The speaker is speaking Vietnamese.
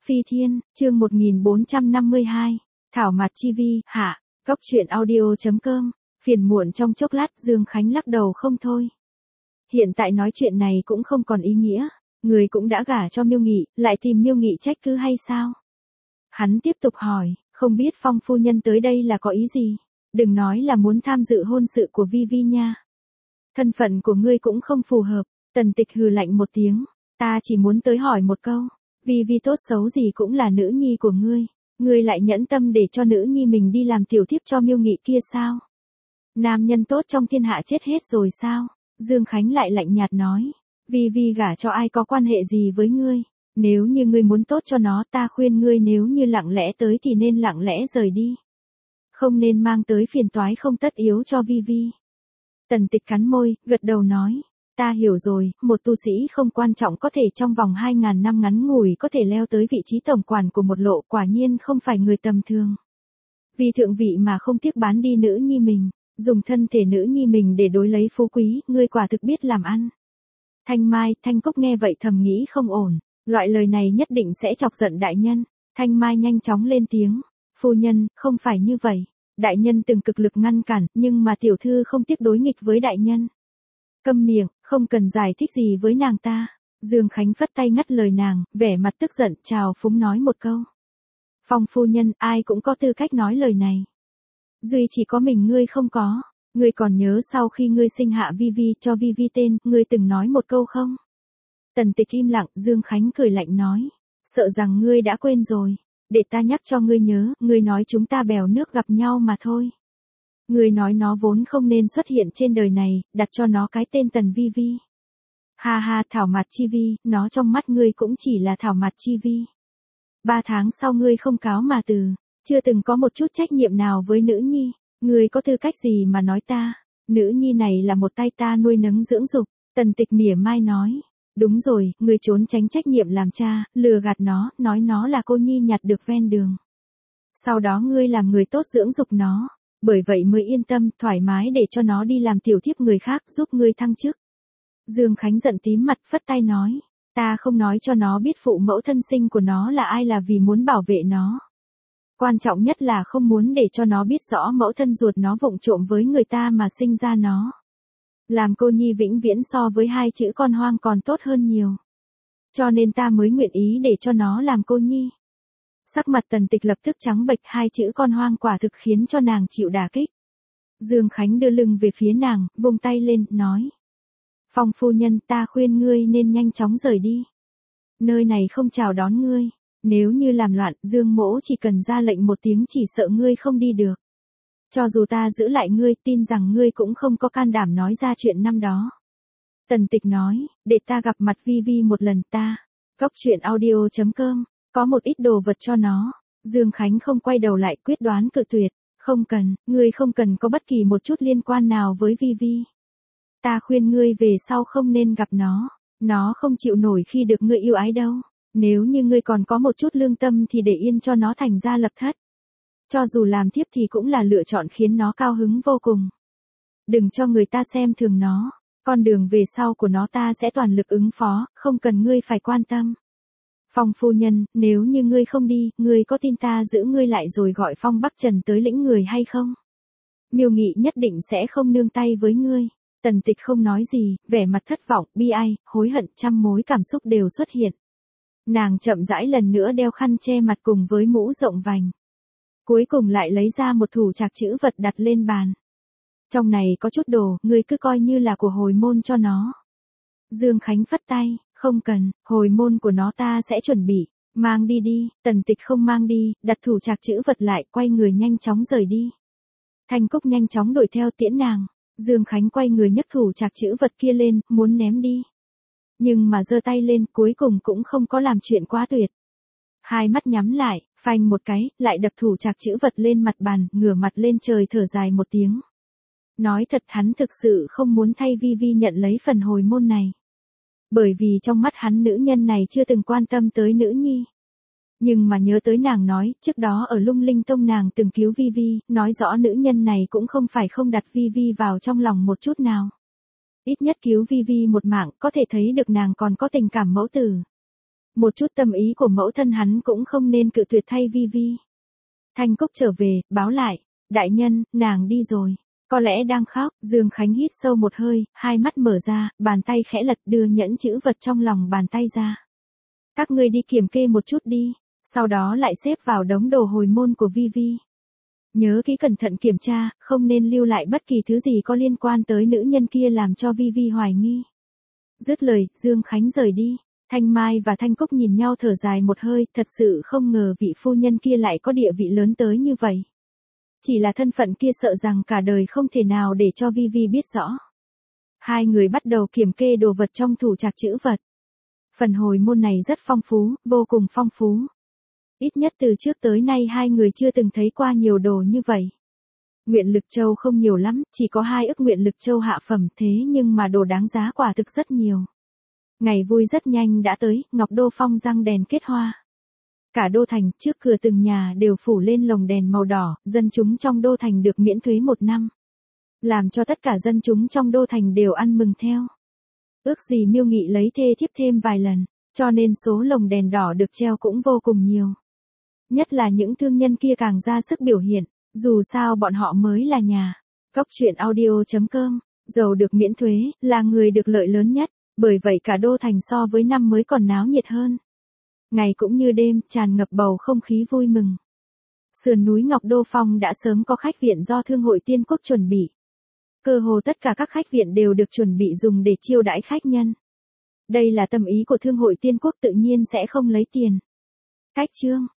Phi Thiên, chương 1452, Thảo Mạt Chi Vi, hạ, Cốc truyện audio.com, phiền muộn trong chốc lát Dương Khánh lắc đầu không thôi. Hiện tại nói chuyện này cũng không còn ý nghĩa, người cũng đã gả cho Miêu Nghị, lại tìm Miêu Nghị trách cứ hay sao? Hắn tiếp tục hỏi, không biết Phong phu nhân tới đây là có ý gì? Đừng nói là muốn tham dự hôn sự của Vi Vi nha. Thân phận của ngươi cũng không phù hợp, Tần Tịch hừ lạnh một tiếng, ta chỉ muốn tới hỏi một câu. Vi Vi tốt xấu gì cũng là nữ nhi của ngươi lại nhẫn tâm để cho nữ nhi mình đi làm tiểu thiếp cho Miêu Nghị kia sao? Nam nhân tốt trong thiên hạ chết hết rồi sao? Dương Khánh lại lạnh nhạt nói, Vi Vi gả cho ai có quan hệ gì với ngươi? Nếu như ngươi muốn tốt cho nó, ta khuyên ngươi nếu như lặng lẽ tới thì nên lặng lẽ rời đi. Không nên mang tới phiền toái không tất yếu cho Vi Vi. Tần Tịch cắn môi, gật đầu nói, ta hiểu rồi, một tu sĩ không quan trọng có thể trong vòng 2.000 năm ngắn ngủi có thể leo tới vị trí tổng quản của một lộ, quả nhiên không phải người tầm thường. Vì thượng vị mà không tiếc bán đi nữ nhi mình, dùng thân thể nữ nhi mình để đối lấy phú quý, ngươi quả thực biết làm ăn. Thanh Mai, Thanh Cúc nghe vậy thầm nghĩ không ổn, loại lời này nhất định sẽ chọc giận đại nhân. Thanh Mai nhanh chóng lên tiếng, phu nhân, không phải như vậy. Đại nhân từng cực lực ngăn cản, nhưng mà tiểu thư không tiếc đối nghịch với đại nhân. Câm miệng, không cần giải thích gì với nàng ta. Dương Khánh phất tay ngắt lời nàng, vẻ mặt tức giận, chào phúng nói một câu. Phong phu nhân, ai cũng có tư cách nói lời này. Duy chỉ có mình ngươi không có. Ngươi còn nhớ sau khi ngươi sinh hạ Vi Vi cho Vi Vi tên, ngươi từng nói một câu không? Tần Tịch im lặng, Dương Khánh cười lạnh nói. Sợ rằng ngươi đã quên rồi. Để ta nhắc cho ngươi nhớ, ngươi nói chúng ta bèo nước gặp nhau mà thôi. Ngươi nói nó vốn không nên xuất hiện trên đời này, đặt cho nó cái tên Tần Vi Vi. Ha ha, Thảo Mạt Chi Vi, nó trong mắt ngươi cũng chỉ là Thảo Mạt Chi Vi. 3 tháng sau ngươi không cáo mà từ, chưa từng có một chút trách nhiệm nào với nữ nhi, ngươi có tư cách gì mà nói ta? Nữ nhi này là một tay ta nuôi nấng dưỡng dục. Tần Tịch mỉa mai nói. Đúng rồi, ngươi trốn tránh trách nhiệm làm cha, lừa gạt nó, nói nó là cô nhi nhặt được ven đường. Sau đó ngươi làm người tốt dưỡng dục nó, bởi vậy mới yên tâm, thoải mái để cho nó đi làm tiểu thiếp người khác giúp ngươi thăng chức. Dương Khánh giận tím mặt phất tay nói, ta không nói cho nó biết phụ mẫu thân sinh của nó là ai là vì muốn bảo vệ nó. Quan trọng nhất là không muốn để cho nó biết rõ mẫu thân ruột nó vụng trộm với người ta mà sinh ra nó. Làm cô nhi vĩnh viễn so với 2 chữ con hoang còn tốt hơn nhiều. Cho nên ta mới nguyện ý để cho nó làm cô nhi. Sắc mặt Tần Tịch lập tức trắng bệch, 2 chữ con hoang quả thực khiến cho nàng chịu đả kích. Dương Khánh đưa lưng về phía nàng, vung tay lên, nói. Phong phu nhân, ta khuyên ngươi nên nhanh chóng rời đi. Nơi này không chào đón ngươi. Nếu như làm loạn, Dương mỗ chỉ cần ra lệnh một tiếng chỉ sợ ngươi không đi được. Cho dù ta giữ lại ngươi, tin rằng ngươi cũng không có can đảm nói ra chuyện năm đó. Tần Tịch nói, để ta gặp mặt Vi Vi một lần ta. Cốc truyện audio.com, có một ít đồ vật cho nó. Dương Khánh không quay đầu lại, quyết đoán cự tuyệt. Không cần, ngươi không cần có bất kỳ một chút liên quan nào với Vi Vi. Ta khuyên ngươi về sau không nên gặp nó không chịu nổi khi được ngươi yêu ái đâu. Nếu như ngươi còn có một chút lương tâm thì để yên cho nó thành gia lập thất. Cho dù làm thiếp thì cũng là lựa chọn khiến nó cao hứng vô cùng. Đừng cho người ta xem thường nó, con đường về sau của nó ta sẽ toàn lực ứng phó, không cần ngươi phải quan tâm. Phong phu nhân, nếu như ngươi không đi, ngươi có tin ta giữ ngươi lại rồi gọi Phong Bắc Trần tới lĩnh người hay không? Miêu Nghị nhất định sẽ không nương tay với ngươi. Tần Tịch không nói gì, vẻ mặt thất vọng, bi ai, hối hận, trăm mối cảm xúc đều xuất hiện. Nàng chậm rãi lần nữa đeo khăn che mặt cùng với mũ rộng vành. Cuối cùng lại lấy ra một thủ trạc chữ vật đặt lên bàn. Trong này có chút đồ, ngươi cứ coi như là của hồi môn cho nó. Dương Khánh phất tay, không cần, hồi môn của nó ta sẽ chuẩn bị, mang đi đi. Tần Tịch không mang đi, đặt thủ trạc chữ vật lại, quay người nhanh chóng rời đi. Thanh Cúc nhanh chóng đuổi theo tiễn nàng. Dương Khánh quay người nhấc thủ trạc chữ vật kia lên, muốn ném đi. Nhưng mà giơ tay lên, cuối cùng cũng không có làm chuyện quá tuyệt. Hai mắt nhắm lại, phanh một cái, lại đập thủ trạc chữ vật lên mặt bàn, ngửa mặt lên trời thở dài một tiếng. Nói thật, hắn thực sự không muốn thay Vi Vi nhận lấy phần hồi môn này. Bởi vì trong mắt hắn nữ nhân này chưa từng quan tâm tới nữ nhi. Nhưng mà nhớ tới nàng nói, trước đó ở Lung Linh Tông nàng từng cứu Vi Vi, nói rõ nữ nhân này cũng không phải không đặt Vi Vi vào trong lòng một chút nào. Ít nhất cứu Vi Vi một mạng, có thể thấy được nàng còn có tình cảm mẫu tử. Một chút tâm ý của mẫu thân hắn cũng không nên cự tuyệt thay Vi Vi. Thanh Cúc trở về, báo lại, đại nhân, nàng đi rồi. Có lẽ đang khóc, Dương Khánh hít sâu một hơi, hai mắt mở ra, bàn tay khẽ lật đưa nhẫn chữ vật trong lòng bàn tay ra. Các ngươi đi kiểm kê một chút đi, sau đó lại xếp vào đống đồ hồi môn của Vi Vi. Nhớ kỹ cẩn thận kiểm tra, không nên lưu lại bất kỳ thứ gì có liên quan tới nữ nhân kia làm cho Vi Vi hoài nghi. Dứt lời, Dương Khánh rời đi. Thanh Mai và Thanh Cúc nhìn nhau thở dài một hơi, thật sự không ngờ vị phu nhân kia lại có địa vị lớn tới như vậy. Chỉ là thân phận kia sợ rằng cả đời không thể nào để cho Vi Vi biết rõ. Hai người bắt đầu kiểm kê đồ vật trong thủ trạc trữ vật. Phần hồi môn này rất phong phú, vô cùng phong phú. Ít nhất từ trước tới nay hai người chưa từng thấy qua nhiều đồ như vậy. Nguyện lực châu không nhiều lắm, chỉ có 2 ức nguyện lực châu hạ phẩm, thế nhưng mà đồ đáng giá quả thực rất nhiều. Ngày vui rất nhanh đã tới, Ngọc Đô Phong răng đèn kết hoa. Cả đô thành, trước cửa từng nhà đều phủ lên lồng đèn màu đỏ, dân chúng trong đô thành được miễn thuế 1 năm. Làm cho tất cả dân chúng trong đô thành đều ăn mừng theo. Ước gì Miêu Nghị lấy thê thiếp thêm vài lần, cho nên số lồng đèn đỏ được treo cũng vô cùng nhiều. Nhất là những thương nhân kia càng ra sức biểu hiện, dù sao bọn họ mới là nhà. Cóc truyện audio.com, giàu được miễn thuế, là người được lợi lớn nhất, bởi vậy cả đô thành so với năm mới còn náo nhiệt hơn. Ngày cũng như đêm, tràn ngập bầu không khí vui mừng. Sườn núi Ngọc Đô Phong đã sớm có khách viện do Thương hội Tiên Quốc chuẩn bị. Cơ hồ tất cả các khách viện đều được chuẩn bị dùng để chiêu đãi khách nhân. Đây là tâm ý của Thương hội Tiên Quốc, tự nhiên sẽ không lấy tiền. Cách chương